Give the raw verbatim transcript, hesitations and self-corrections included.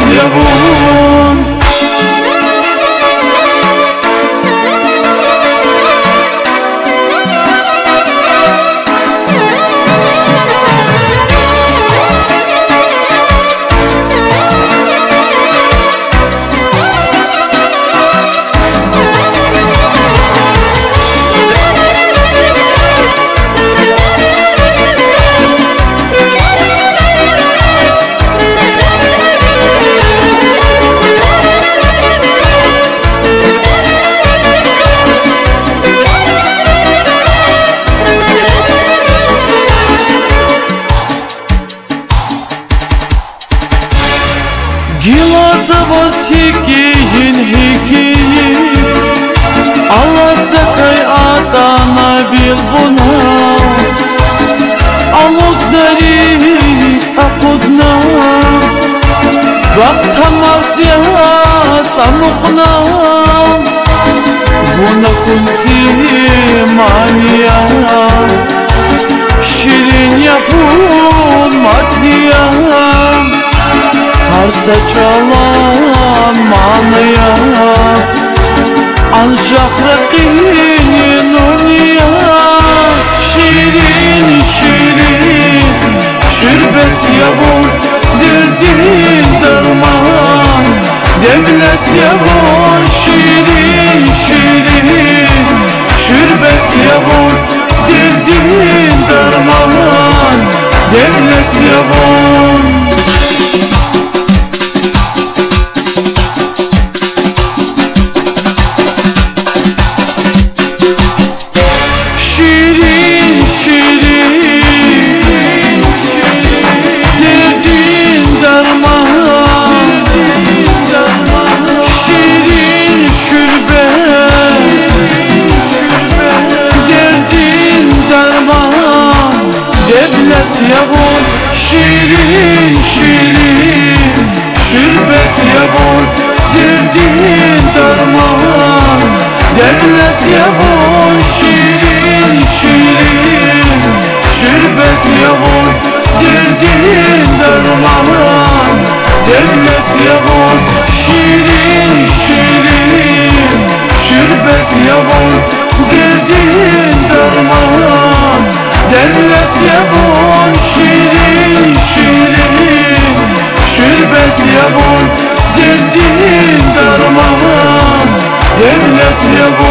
yavun. Gilazı was hikiyin hikiyin Алацакай атана вилвуна Алудари акудна Вақтамавзия самухна Вуна кунзи мания Şirin yavun madniya Harsa çalan manıya Ancak rakinin unya Şirin şirin şürbet yavun Derdin derman devlet yavun Şirin şirin şürbet yavun Derdin derman devlet yavun. Şirin şirin derdin derman Şirin şürbet derdin derman devlet yavun Şirin şirin şürbet yavun derdin derman devlet yavun Şirin şirin şürbet yavun derdin derman devlet yavun Şirin şirin şürbet yavun derdin derman devlet yavun Şirin şirin şürbet yavun derdin derman devlet yavun.